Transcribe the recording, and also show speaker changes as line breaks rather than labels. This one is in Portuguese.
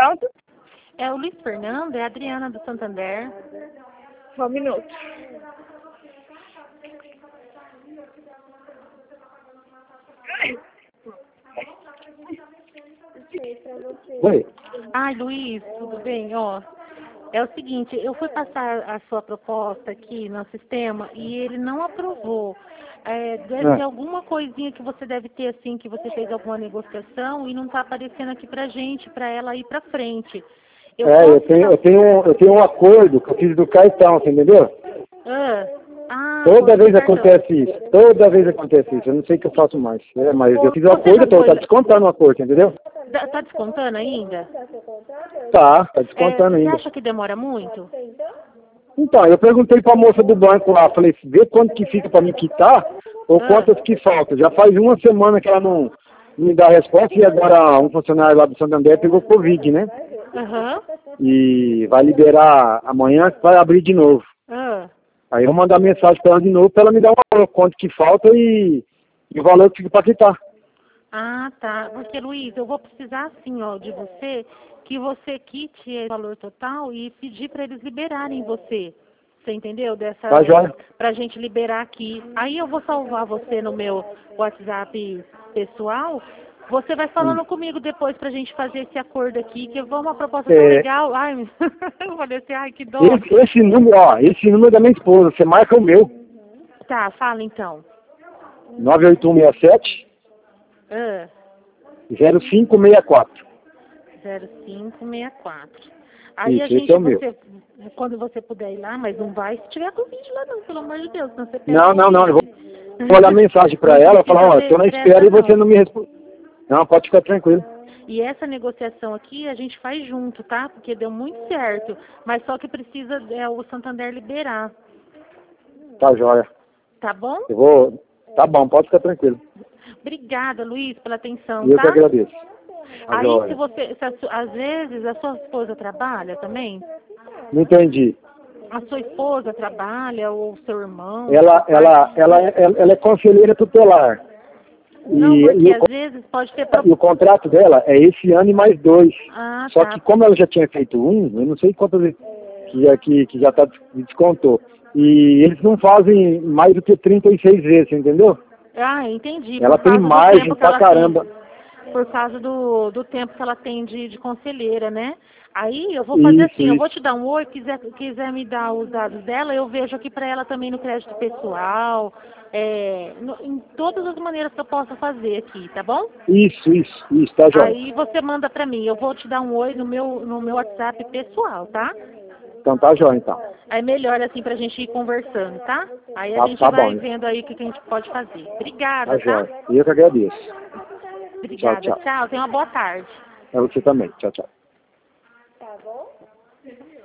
alto?
É o Luiz Fernando, é a Adriana do Santander.
Só um minuto.
Oi.
Ai, Luiz, tudo bem? Ó, é o seguinte, eu fui passar a sua proposta aqui no sistema e ele não aprovou. Deve ter alguma coisinha que você deve ter, assim, que você fez alguma negociação e não está aparecendo aqui pra gente, para ela ir pra frente.
Eu tenho um acordo que eu fiz do cartão, você entendeu? Toda vez acontece isso. Toda vez acontece isso. Eu não sei o que eu faço mais. Mas eu fiz o acordo, tá descontando o acordo, entendeu?
Tá descontando ainda?
Tá descontando ainda.
Você acha que demora muito?
Então, eu perguntei pra moça do banco lá, falei, vê quanto que fica pra me quitar ou quantas que faltam. Já faz uma semana que ela não me dá a resposta e agora um funcionário lá do Santander pegou Covid, né? E vai liberar amanhã, vai abrir de novo. Aí eu vou mandar mensagem pra ela de novo pra ela me dar o quanto que falta e o valor que fica pra quitar.
Ah, tá. Porque, Luiz, eu vou precisar, assim, ó, de você, que você quite o valor total e pedir para eles liberarem você. Você entendeu?
Tá, joia.
Pra gente liberar aqui. Aí eu vou salvar você no meu WhatsApp pessoal. Você vai falando comigo depois pra gente fazer esse acordo aqui, que foi uma proposta tão legal. Ai, eu falei assim, ai, que dó.
Esse número da minha esposa, você marca o meu.
Tá, fala então.
98167 0564.
0564. Aí
Isso, esse é o meu.
Quando você puder ir lá, mas não vai se tiver Covid lá não, pelo amor de Deus. Senão você
não, eu vou olhar a mensagem pra ela, falar, ó, tô na espera e você não me responde. Não, pode ficar tranquilo.
E essa negociação aqui a gente faz junto, tá? Porque deu muito certo, mas só que precisa o Santander liberar.
Tá joia.
Tá bom?
Tá bom, pode ficar tranquilo.
Obrigada, Luiz, pela atenção,
Eu
tá?
que agradeço.
Aí, às vezes, a sua esposa trabalha também?
Não entendi.
A sua esposa trabalha ou o seu irmão?
Ela é conselheira tutelar.
Não, porque às vezes pode ter
E o contrato dela é esse ano e mais 2. Só
tá.
que como ela já tinha feito eu não sei quantas vezes que já descontou. E eles não fazem mais do que 36 vezes, entendeu?
Ah, entendi.
Ela tem margem pra caramba.
Por causa do tempo que ela tem de conselheira, né? Aí eu vou fazer eu vou te dar um oi, quiser me dar os dados dela, eu vejo aqui pra ela também no crédito pessoal, em todas as maneiras que eu possa fazer aqui, tá bom?
Isso, tá joia.
Aí você manda pra mim, eu vou te dar um oi no meu WhatsApp pessoal, tá?
Então tá joia, então.
Aí melhor assim pra gente ir conversando, tá? Aí a gente vai vendo aí o que a gente pode fazer. Obrigada,
tá? Joia. Eu que agradeço.
Obrigada, tchau. Tenha uma boa tarde.
Pra você também. Tchau, tchau.
Tá bom?